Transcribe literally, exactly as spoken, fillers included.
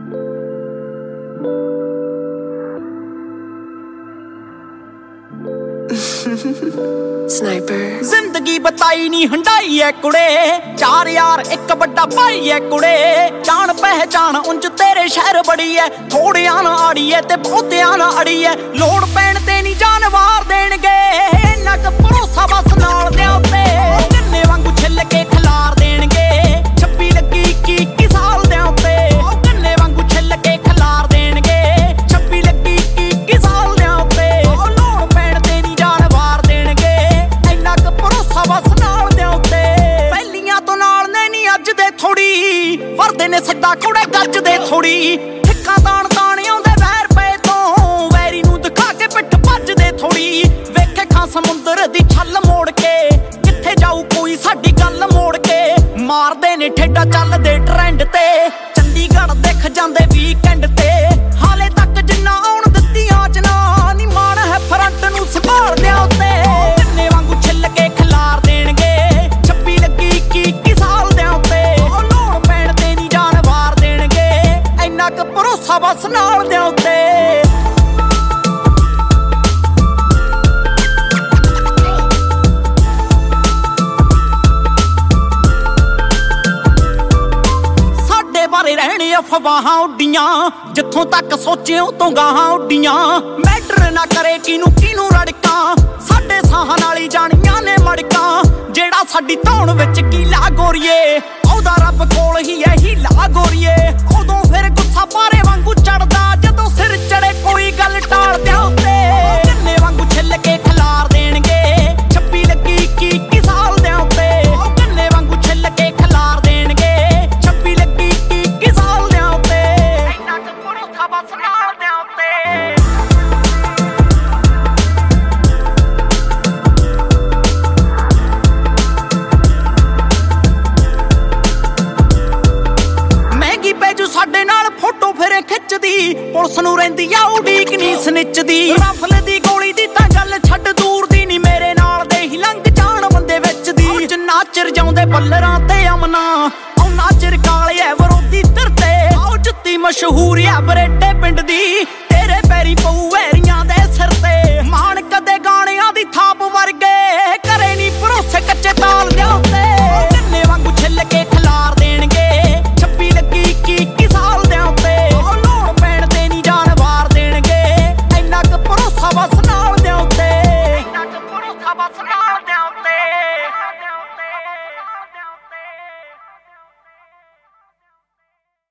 Sniper जिंदगी बताई नी Hyundai है कुड़े, चार यार एक बड़ा भाई है कुड़े। जान पहचान उंज तेरे शहर बड़ी है, थोड़े आना आड़ी है ते बहुते आना अड़ी है। लोड़ पैण ते नी जान वार देणगे, इन्ना क भरोसा बस नाल दे उत्ते। गन्ने वांगू छिल के खलार देणगे, छब्बी लगी इक्की इक्की साल दे उत्ते। गन्ने वांगू छिल के खलार देणगे, छब्बी लगी इक्की इक्की साल दे उत्ते। लोड़ पैण ते नी जान वार देणगे, इन्ना क भरोसा बस नाल दे उत्ते। पहलियां तो नाल ने नी अज दे थोड़ी, वरदे ने सदा कुड़े गज दे थोड़ी। ठिक्का ताण ताण आउंदे वैर पे तो, वैरी नूं दिखा के पिठ भज दे थोड़ी। वेखे खां समुंदर दी छल मोड़ के, किथे जाऊ कोई साडी गल मोड़ के। मारदे ने ठेडा चलदे ट्रेंड ते, चंडीगढ़ दिख जांदे वीकेंड ते। हाले तक जिन्ना आउण दित्तियां जना, नी मान है फ्रंट नूं संभाल दे उत्ते। गन्ने वांगू छिल के खलार देणगे, छब्बी लगी इक्की इक्की साल दे उत्ते। लोड़ पैण ते नी जान वार देणगे, इन्ना क भरोसा बस नाल दे उत्ते। रहने अफवाहां उड्डियां, जिथों तक सोचे उतों गाहां उड्डियां। मैटर ना करे किनू किनू रड़कां, साडे साहां नाल ही जानियां ने मड़कां। जेड़ा साडी धौण विच कीला गोरीए, ओहदा रब कोल ही है हीला गोरीए। उदों फिर गुस्सा पारे वांगू चढ़दा, जदों सिर चढ़े कोई गल टाल दे उत्ते। गन्ने वांगू छिल के खलार देणगे, छब्बी लगी इक्की इक्की साल दे उत्ते। गन्ने वांगू छिल के खलार देणगे, छब्बी लगी बस नाल दे उत्ते। महंगी पैजू साडे नाल फोटो फिरे खिचदी, पुलिस नूं रहिंदी आ उडीक नी सनिचदी। रफल दी गोली दी तां गल छड्ड दूर दी, नी मेरे नाल दे ही लंघ जाण बंदे विच दी। जिन्ना चिर जाउंदे बल्लरां ते अमना, उन्ना चिर काले ऐ विरोधी धरते। आओ जुत्ती मशहूर ऐ बरेटे पिंड दी,